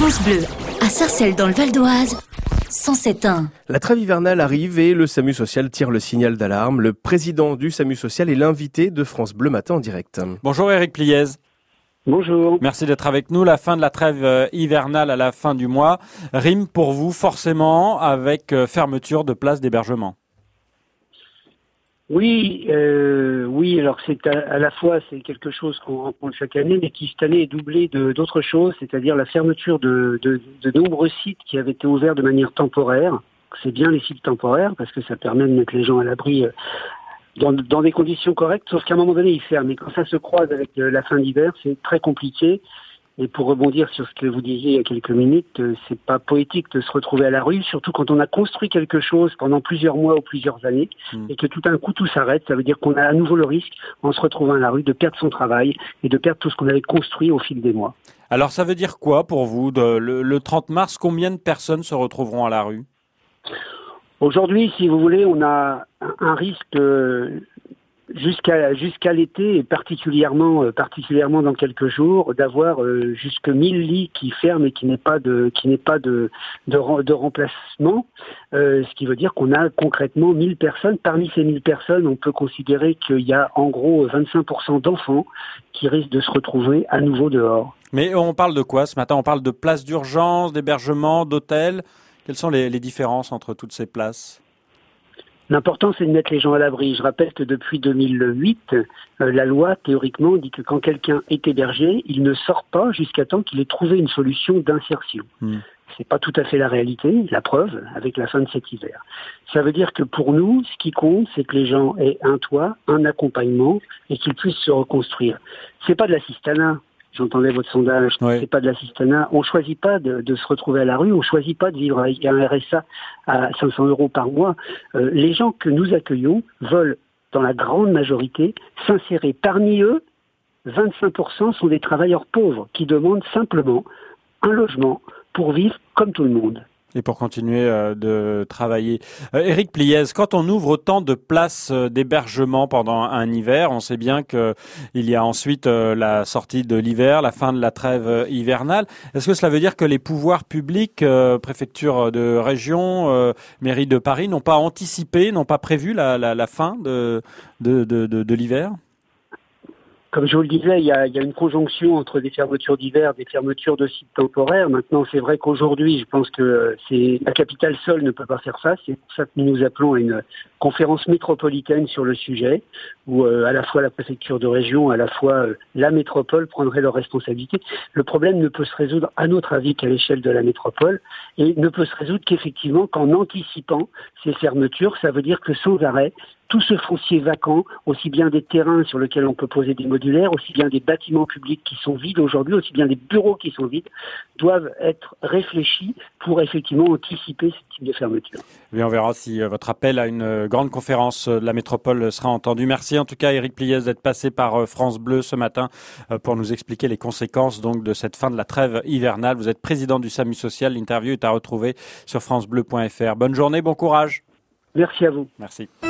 France Bleu, à Sarcelles dans le Val d'Oise, 107.1. La trêve hivernale arrive et le SAMU social tire le signal d'alarme. Le président du SAMU social est l'invité de France Bleu Matin en direct. Bonjour Éric Pliez. Bonjour. Merci d'être avec nous. La fin de la trêve hivernale à la fin du mois rime pour vous forcément avec fermeture de places d'hébergement. Oui, alors c'est à la fois c'est quelque chose qu'on rencontre chaque année, mais qui cette année est doublé d'autres choses, c'est-à-dire la fermeture de nombreux sites qui avaient été ouverts de manière temporaire. C'est bien les sites temporaires parce que ça permet de mettre les gens à l'abri dans des conditions correctes, sauf qu'à un moment donné ils ferment. Et quand ça se croise avec la fin d'hiver, c'est très compliqué. Et pour rebondir sur ce que vous disiez il y a quelques minutes, c'est pas poétique de se retrouver à la rue, surtout quand on a construit quelque chose pendant plusieurs mois ou plusieurs années, et que tout d'un coup tout s'arrête. Ça veut dire qu'on a à nouveau le risque, en se retrouvant à la rue, de perdre son travail et de perdre tout ce qu'on avait construit au fil des mois. Alors ça veut dire quoi pour vous le 30 mars, combien de personnes se retrouveront à la rue ? Aujourd'hui, si vous voulez, on a un risque jusqu'à l'été et particulièrement dans quelques jours d'avoir jusque 1000 lits qui ferment et qui n'est pas de remplacement, ce qui veut dire qu'on a concrètement 1000 personnes. Parmi ces 1000 personnes, on peut considérer qu'il y a en gros 25% d'enfants qui risquent de se retrouver à nouveau dehors. Mais on parle de quoi ce matin ? On parle de places d'urgence, d'hébergement, d'hôtels. Quelles sont les différences entre toutes ces places ? L'important, c'est de mettre les gens à l'abri. Je rappelle que depuis 2008, la loi, théoriquement, dit que quand quelqu'un est hébergé, il ne sort pas jusqu'à temps qu'il ait trouvé une solution d'insertion. C'est pas tout à fait la réalité, la preuve, avec la fin de cet hiver. Ça veut dire que pour nous, ce qui compte, c'est que les gens aient un toit, un accompagnement, et qu'ils puissent se reconstruire. C'est pas de l'assistanat. J'entendais votre sondage, ouais. C'est pas de l'assistanat. On choisit pas de se retrouver à la rue, on choisit pas de vivre avec un RSA à 500 € par mois. Les gens que nous accueillons veulent, dans la grande majorité, s'insérer. Parmi eux, 25% sont des travailleurs pauvres qui demandent simplement un logement pour vivre comme tout le monde. Et pour continuer de travailler. Éric Pliez, quand on ouvre autant de places d'hébergement pendant un hiver, on sait bien qu'il y a ensuite la sortie de l'hiver, la fin de la trêve hivernale. Est-ce que cela veut dire que les pouvoirs publics, préfecture de région, mairie de Paris, n'ont pas anticipé, n'ont pas prévu la fin de l'hiver ? Comme je vous le disais, il y a une conjonction entre des fermetures d'hiver, des fermetures de sites temporaires. Maintenant, c'est vrai qu'aujourd'hui, je pense que la capitale seule ne peut pas faire ça. C'est pour ça que nous appelons à une conférence métropolitaine sur le sujet, où à la fois la préfecture de région, à la fois la métropole prendraient leurs responsabilités. Le problème ne peut se résoudre, à notre avis, qu'à l'échelle de la métropole, et ne peut se résoudre qu'effectivement qu'en anticipant ces fermetures. Ça veut dire que sans arrêt, tout ce foncier vacant, aussi bien des terrains sur lesquels on peut poser des modulaires, aussi bien des bâtiments publics qui sont vides aujourd'hui, aussi bien des bureaux qui sont vides, doivent être réfléchis pour effectivement anticiper ce type de fermeture. Et on verra si votre appel à une grande conférence de la métropole sera entendu. Merci en tout cas Éric Pliez d'être passé par France Bleu ce matin pour nous expliquer les conséquences donc de cette fin de la trêve hivernale. Vous êtes président du SAMU social. L'interview est à retrouver sur francebleu.fr. Bonne journée, bon courage. Merci à vous. Merci.